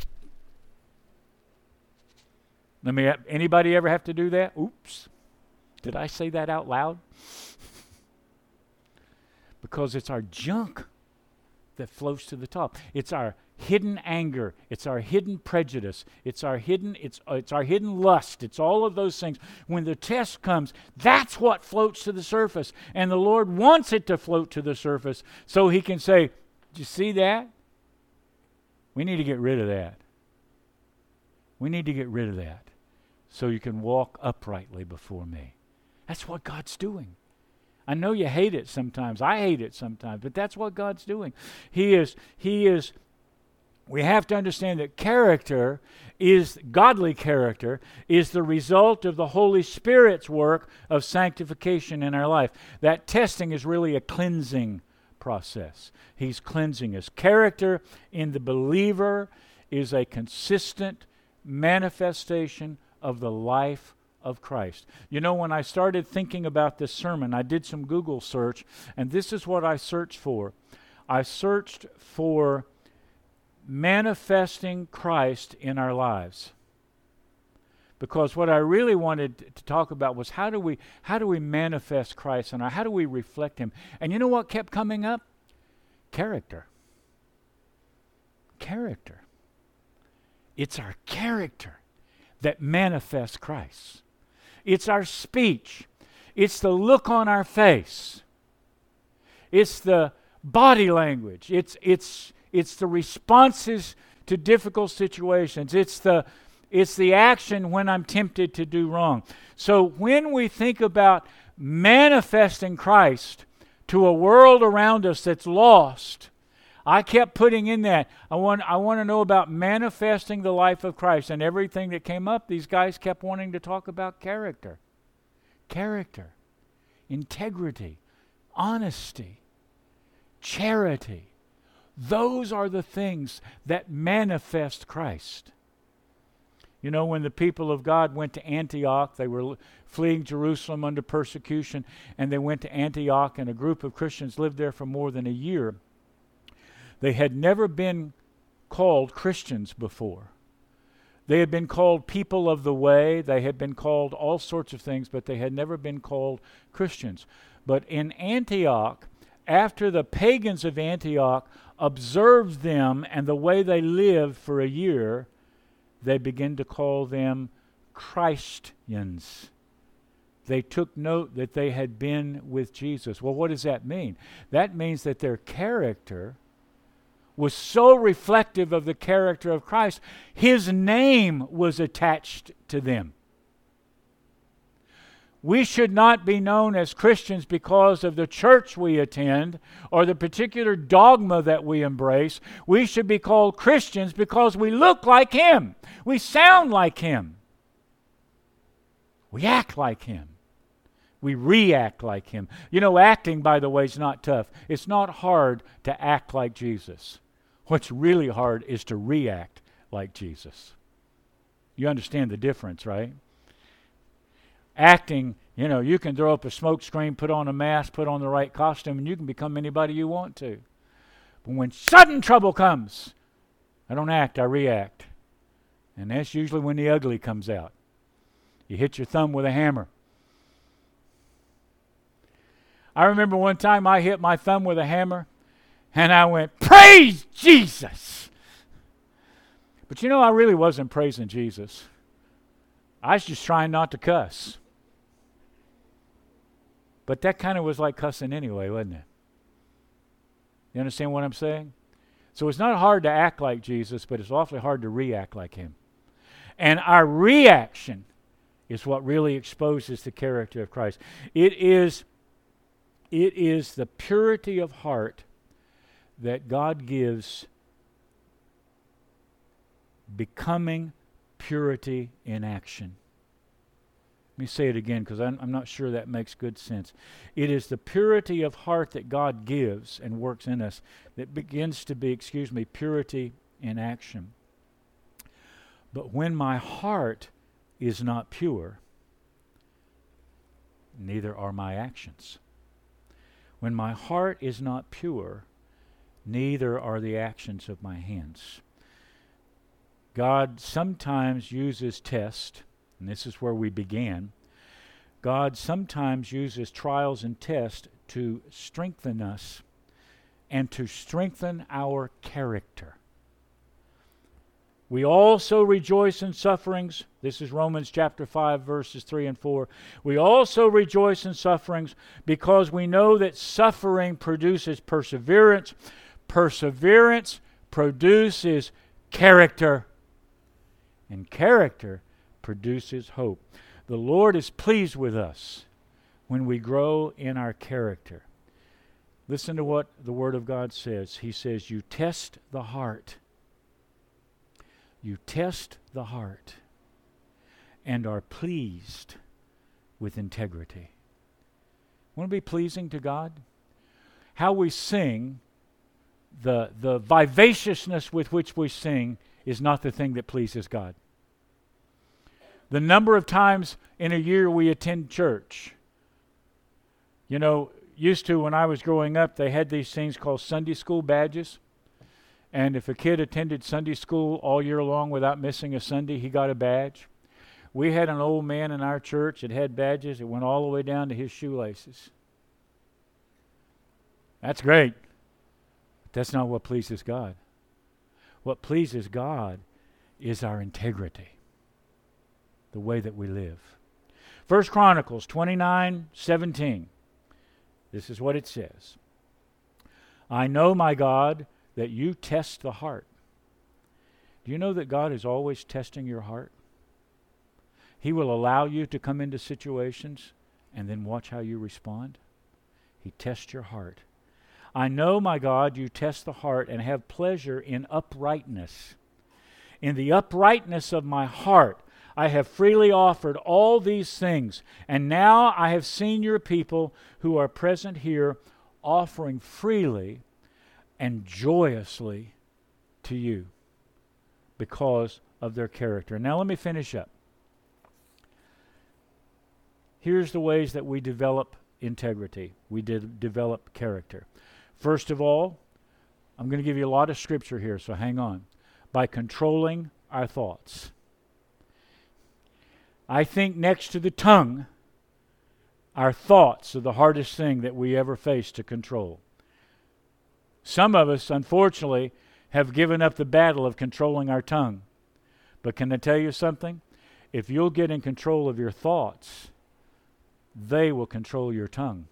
Let me. Anybody ever have to do that? Oops. Did I say that out loud? Because it's our junk that floats to the top. It's our hidden anger. It's our hidden prejudice. It's our hidden, it's, uh, it's our hidden lust. It's all of those things. When the test comes, that's what floats to the surface. And the Lord wants it to float to the surface so He can say, "Did you see that? We need to get rid of that. We need to get rid of that so you can walk uprightly before me." That's what God's doing. I know you hate it sometimes. I hate it sometimes, but that's what God's doing. He is, He is, we have to understand that character is, godly character, is the result of the Holy Spirit's work of sanctification in our life. That testing is really a cleansing process. He's cleansing us. Character in the believer is a consistent manifestation of the life of Christ. You know, when I started thinking about this sermon, I did some Google search, and this is what I searched for. I searched for manifesting Christ in our lives. Because what I really wanted to talk about was how do we how do we manifest Christ in our, how do we reflect Him? And you know what kept coming up? Character. Character. It's our character that manifests Christ. It's our speech. It's the look on our face. It's the body language. It's it's it's the responses to difficult situations. It's the it's the action when I'm tempted to do wrong. So when we think about manifesting Christ to a world around us that's lost. I kept putting in that. I want I want to know about manifesting the life of Christ. And everything that came up, these guys kept wanting to talk about character. Character, integrity, honesty, charity. Those are the things that manifest Christ. You know, when the people of God went to Antioch, they were fleeing Jerusalem under persecution, and they went to Antioch, and a group of Christians lived there for more than a year. They had never been called Christians before. They had been called people of the way. They had been called all sorts of things, but they had never been called Christians. But in Antioch, after the pagans of Antioch observed them and the way they lived for a year, they began to call them Christians. They took note that they had been with Jesus. Well, what does that mean? That means that their character was so reflective of the character of Christ, His name was attached to them. We should not be known as Christians because of the church we attend or the particular dogma that we embrace. We should be called Christians because we look like Him. We sound like Him. We act like Him. We react like Him. You know, acting, by the way, is not tough. It's not hard to act like Jesus. What's really hard is to react like Jesus. You understand the difference, right? Acting, you know, you can throw up a smoke screen, put on a mask, put on the right costume, and you can become anybody you want to. But when sudden trouble comes, I don't act, I react. And that's usually when the ugly comes out. You hit your thumb with a hammer. I remember one time I hit my thumb with a hammer, and I went, "Praise Jesus!" But you know, I really wasn't praising Jesus. I was just trying not to cuss. But that kind of was like cussing anyway, wasn't it? You understand what I'm saying? So it's not hard to act like Jesus, but it's awfully hard to react like Him. And our reaction is what really exposes the character of Christ. It is, it is the purity of heart that God gives, becoming purity in action. Let me say it again because I'm, I'm not sure that makes good sense. It is the purity of heart that God gives and works in us that begins to be, excuse me, purity in action. But when my heart is not pure, neither are my actions. When my heart is not pure, neither are the actions of my hands. God sometimes uses tests, and this is where we began. God sometimes uses trials and tests to strengthen us and to strengthen our character. We also rejoice in sufferings. This is Romans chapter five, verses three and four. We also rejoice in sufferings because we know that suffering produces perseverance. Perseverance produces character. And character produces hope. The Lord is pleased with us when we grow in our character. Listen to what the Word of God says. He says, you test the heart. You test the heart and are pleased with integrity. Want to be pleasing to God? How we sing, the, the vivaciousness with which we sing is not the thing that pleases God. The number of times in a year we attend church. You know, used to when I was growing up, they had these things called Sunday school badges. And if a kid attended Sunday school all year long without missing a Sunday, he got a badge. We had an old man in our church that had badges that went all the way down to his shoelaces. That's great. But that's not what pleases God. What pleases God is our integrity, the way that we live. First Chronicles twenty-nine seventeen. This is what it says. I know, my God, that you test the heart. Do you know that God is always testing your heart? He will allow you to come into situations And then watch how you respond. He tests your heart. I know, my God, you test the heart and have pleasure in uprightness. In the uprightness of my heart, I have freely offered all these things. And now I have seen your people who are present here offering freely and joyously to you because of their character. Now let me finish up. Here's the ways that we develop integrity. We did develop character. First of all, I'm going to give you a lot of scripture here, so hang on. By controlling our thoughts. I think next to the tongue, our thoughts are the hardest thing that we ever face to control. Some of us, unfortunately, have given up the battle of controlling our tongue. But can I tell you something? If you'll get in control of your thoughts, they will control your tongue.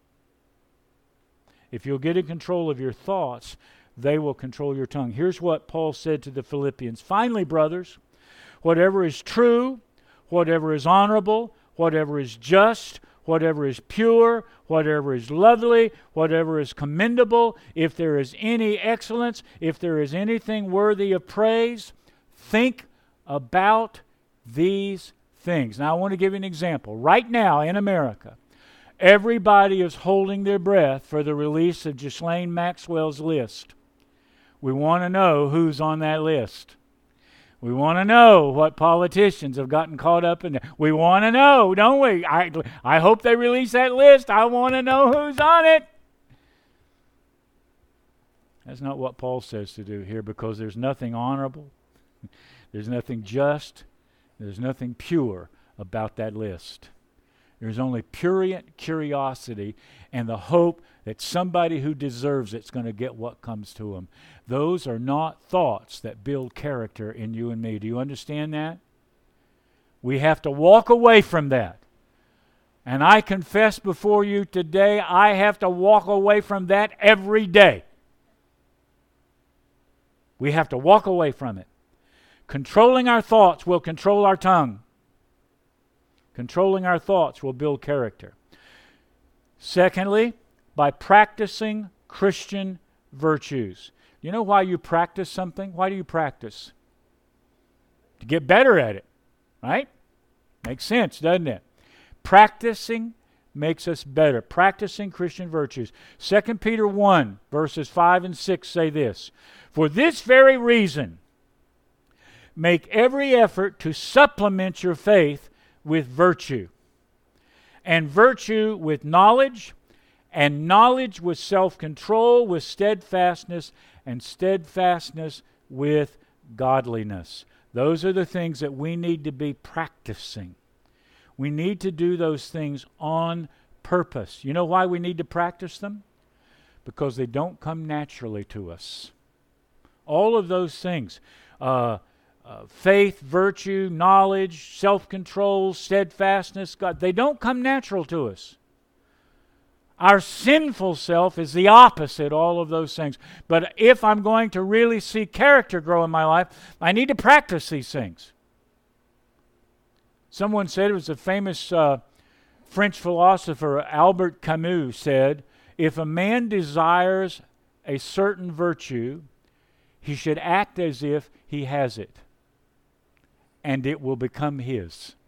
If you'll get in control of your thoughts, they will control your tongue. Here's what Paul said to the Philippians. Finally, brothers, whatever is true, whatever is honorable, whatever is just, whatever is pure, whatever is lovely, whatever is commendable, if there is any excellence, if there is anything worthy of praise, think about these things. Now, I want to give you an example. Right now in America, everybody is holding their breath for the release of Ghislaine Maxwell's list. We want to know who's on that list. We want to know what politicians have gotten caught up in there. We want to know, don't we? I, I hope they release that list. I want to know who's on it. That's not what Paul says to do here, because there's nothing honorable, there's nothing just, there's nothing pure about that list. There's only prurient curiosity and the hope that somebody who deserves it's going to get what comes to them. Those are not thoughts that build character in you and me. Do you understand that? We have to walk away from that. And I confess before you today, I have to walk away from that every day. We have to walk away from it. Controlling our thoughts will control our tongue. Controlling our thoughts will build character. Secondly, by practicing Christian virtues. You know why you practice something? Why do you practice? To get better at it, right? Makes sense, doesn't it? Practicing makes us better. Practicing Christian virtues. Second Peter one, verses five and six say this. For this very reason, make every effort to supplement your faith with virtue, and virtue with knowledge, and knowledge with self-control, with steadfastness, and steadfastness with godliness. Those are the things that we need to be practicing. We need to do those things on purpose. You know why we need to practice them? Because they don't come naturally to us. All of those things, uh, Uh, faith, virtue, knowledge, self-control, steadfastness, God, they don't come natural to us. Our sinful self is the opposite, all of those things. But if I'm going to really see character grow in my life, I need to practice these things. Someone said, it was a famous uh, French philosopher, Albert Camus, said, if a man desires a certain virtue, he should act as if he has it, and it will become his.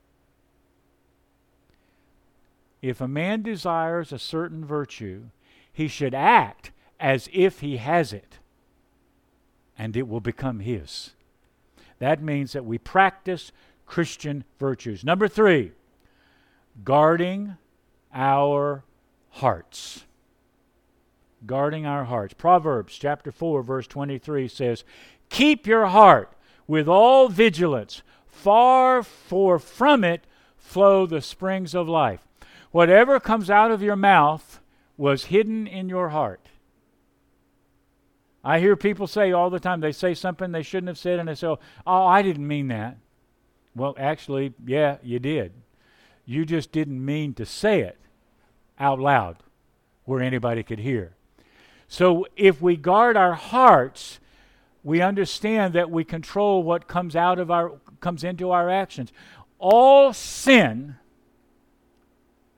If a man desires a certain virtue, he should act as if he has it, and it will become his. That means that we practice Christian virtues. Number three, guarding our hearts. Guarding our hearts. Proverbs chapter four, verse twenty-three says, keep your heart with all vigilance, far for from it flow the springs of life. Whatever comes out of your mouth was hidden in your heart. I hear people say all the time, they say something they shouldn't have said, and they say, oh, I didn't mean that. Well, actually, yeah, you did. You just didn't mean to say it out loud where anybody could hear. So if we guard our hearts, we understand that we control what comes out of our comes into our actions. All sin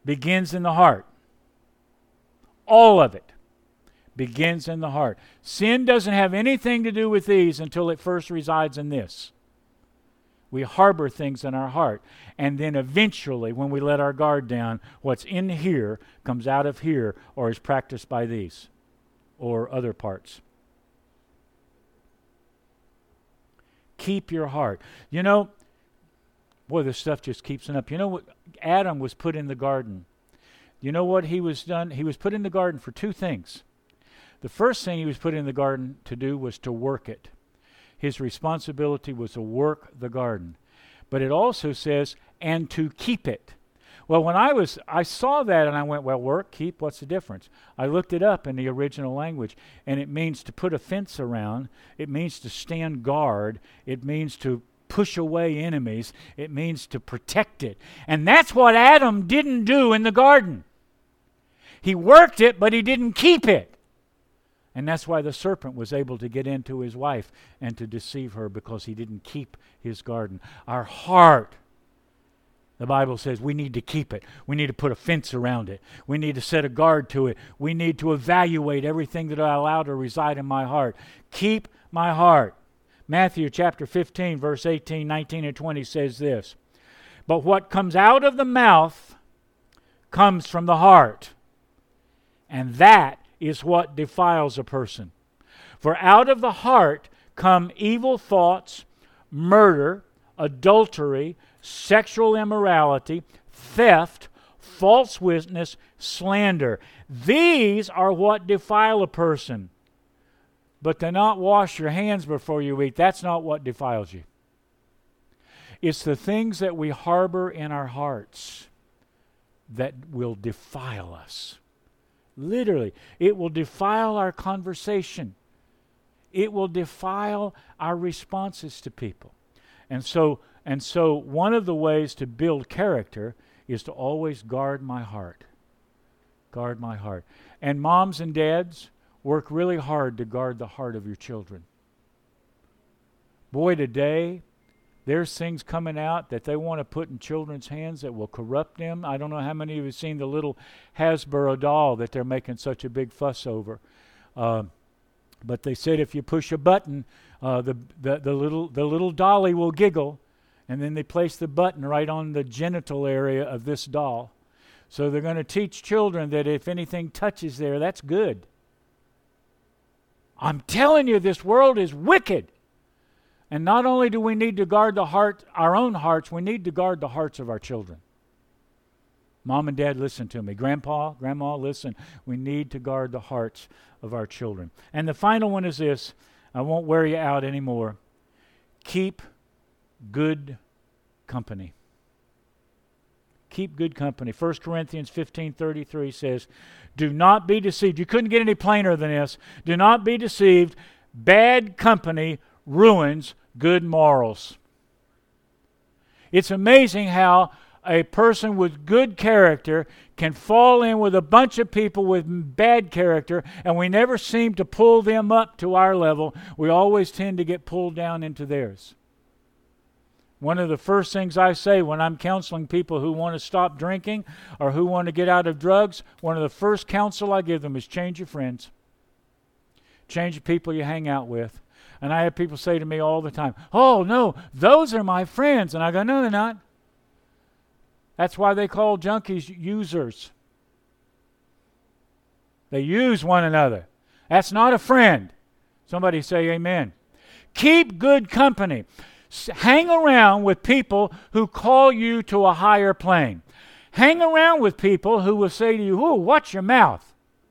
begins in the heart. All of it begins in the heart. Sin doesn't have anything to do with these until it first resides in this. We harbor things in our heart. And then eventually, when we let our guard down, what's in here comes out of here or is practiced by these or other parts. Keep your heart. You know, boy, this stuff just keeps it up. You know what? Adam was put in the garden. You know what he was done? He was put in the garden for two things. The first thing he was put in the garden to do was to work it. His responsibility was to work the garden. But it also says, and to keep it. Well, when I was, I saw that and I went, well, work, keep, what's the difference? I looked it up in the original language, and it means to put a fence around. It means to stand guard. It means to push away enemies. It means to protect it. And that's what Adam didn't do in the garden. He worked it, but he didn't keep it. And that's why the serpent was able to get into his wife and to deceive her, because he didn't keep his garden. Our heart, the Bible says we need to keep it. We need to put a fence around it. We need to set a guard to it. We need to evaluate everything that I allow to reside in my heart. Keep my heart. Matthew chapter fifteen, verse eighteen, nineteen, and twenty says this. But what comes out of the mouth comes from the heart, and that is what defiles a person. For out of the heart come evil thoughts, murder, adultery, sexual immorality, theft, false witness, slander. These are what defile a person. But to not wash your hands before you eat, that's not what defiles you. It's the things that we harbor in our hearts that will defile us. Literally, it will defile our conversation. It will defile our responses to people. And so, and so one of the ways to build character is to always guard my heart. Guard my heart. And moms and dads, work really hard to guard the heart of your children. Boy, today, there's things coming out that they want to put in children's hands that will corrupt them. I don't know how many of you have seen the little Hasbro doll that they're making such a big fuss over. Uh, but they said if you push a button, uh, the, the, the, little, the little dolly will giggle, and then they place the button right on the genital area of this doll. So they're going to teach children that if anything touches there, that's good. I'm telling you, this world is wicked. And not only do we need to guard the heart, our own hearts, we need to guard the hearts of our children. Mom and Dad, listen to me. Grandpa, Grandma, listen. We need to guard the hearts of our children. And the final one is this. I won't wear you out anymore. Keep good company. Keep good company. First Corinthians fifteen thirty-three says, do not be deceived. You couldn't get any plainer than this. Do not be deceived. Bad company ruins good morals. It's amazing how a person with good character can fall in with a bunch of people with bad character, and we never seem to pull them up to our level. We always tend to get pulled down into theirs. One of the first things I say when I'm counseling people who want to stop drinking or who want to get out of drugs, one of the first counsel I give them is change your friends. Change the people you hang out with. And I have people say to me all the time, oh, no, those are my friends. And I go, no, they're not. That's why they call junkies users. They use one another. That's not a friend. Somebody say amen. Keep good company. Hang around with people who call you to a higher plane. Hang around with people who will say to you, ooh, watch your mouth.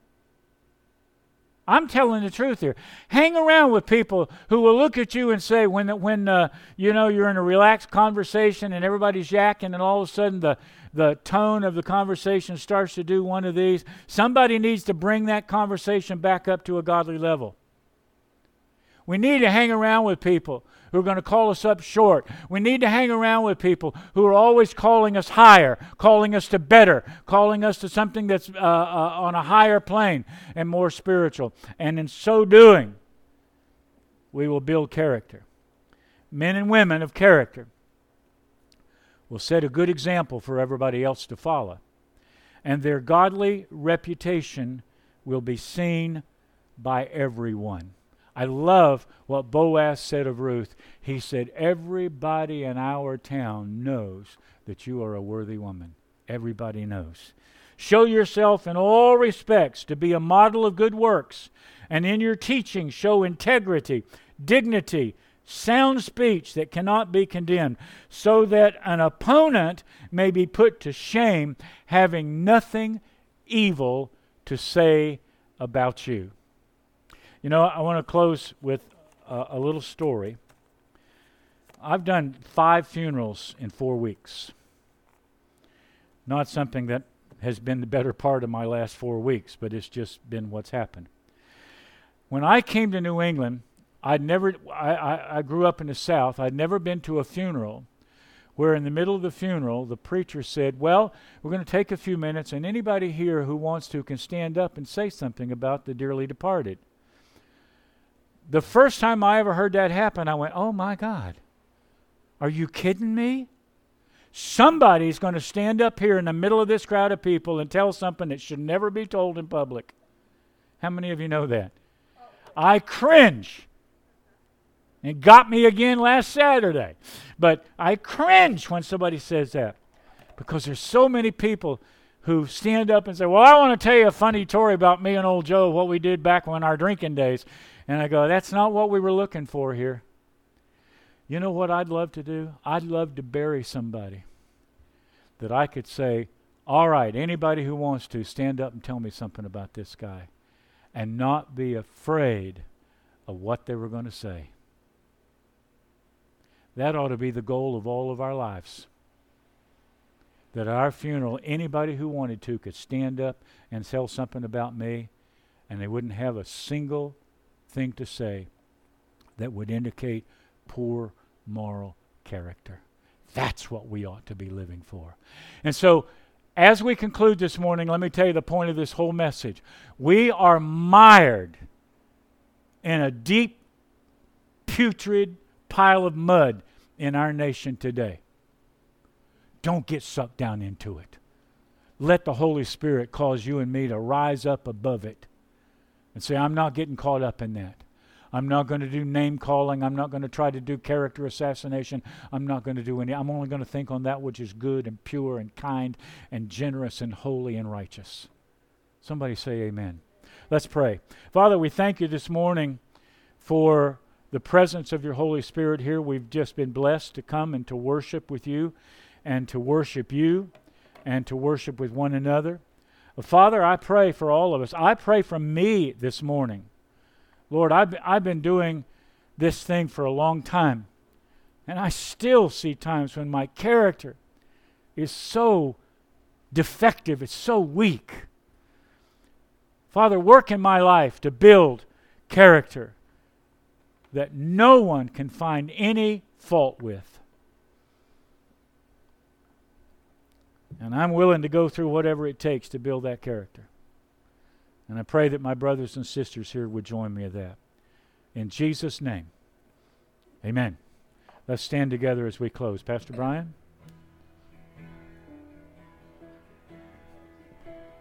I'm telling the truth here. Hang around with people who will look at you and say, when when uh, you know you're in a relaxed conversation and everybody's yakking, and all of a sudden the the tone of the conversation starts to do one of these. Somebody needs to bring that conversation back up to a godly level. We need to hang around with people who are going to call us up short. We need to hang around with people who are always calling us higher, calling us to better, calling us to something that's uh, uh, on a higher plane and more spiritual. And in so doing, we will build character. Men and women of character will set a good example for everybody else to follow. and their godly reputation will be seen by everyone. I love what Boaz said of Ruth. He said, everybody in our town knows that you are a worthy woman. Everybody knows. Show yourself in all respects to be a model of good works, and in your teaching show integrity, dignity, sound speech that cannot be condemned, so that an opponent may be put to shame, having nothing evil to say about you. You know, I want to close with a, a little story. I've done five funerals in four weeks. Not something that has been the better part of my last four weeks, but it's just been what's happened. When I came to New England, I'd never, I, I, I grew up in the South. I'd never been to a funeral where in the middle of the funeral, the preacher said, well, we're going to take a few minutes, and anybody here who wants to can stand up and say something about the dearly departed. The first time I ever heard that happen, I went, oh my God, are you kidding me? Somebody's going to stand up here in the middle of this crowd of people and tell something that should never be told in public. How many of you know that? I cringe. It got me again last Saturday. But I cringe when somebody says that, because there's so many people who stand up and say, well, I want to tell you a funny story about me and old Joe, what we did back when our drinking days. And I go, that's not what we were looking for here. You know what I'd love to do? I'd love to bury somebody that I could say, all right, anybody who wants to, stand up and tell me something about this guy, and not be afraid of what they were going to say. That ought to be the goal of all of our lives. That at our funeral, anybody who wanted to could stand up and tell something about me, and they wouldn't have a single thing to say that would indicate poor moral character. That's what we ought to be living for. And so, as we conclude this morning, let me tell you the point of this whole message. We are mired in a deep, putrid pile of mud in our nation today. Don't get sucked down into it. Let the Holy Spirit cause you and me to rise up above it and say, I'm not getting caught up in that. I'm not going to do name calling. I'm not going to try to do character assassination. I'm not going to do any. I'm only going to think on that which is good and pure and kind and generous and holy and righteous. Somebody say amen. Let's pray. Father, we thank you this morning for the presence of your Holy Spirit here. We've just been blessed to come and to worship with you and to worship you and to worship with one another. Father, I pray for all of us. I pray for me this morning. Lord, I've, I've been doing this thing for a long time, and I still see times when my character is so defective, it's so weak. Father, work in my life to build character that no one can find any fault with. And I'm willing to go through whatever it takes to build that character. And I pray that my brothers and sisters here would join me in that. In Jesus' name, amen. Let's stand together as we close. Pastor Brian?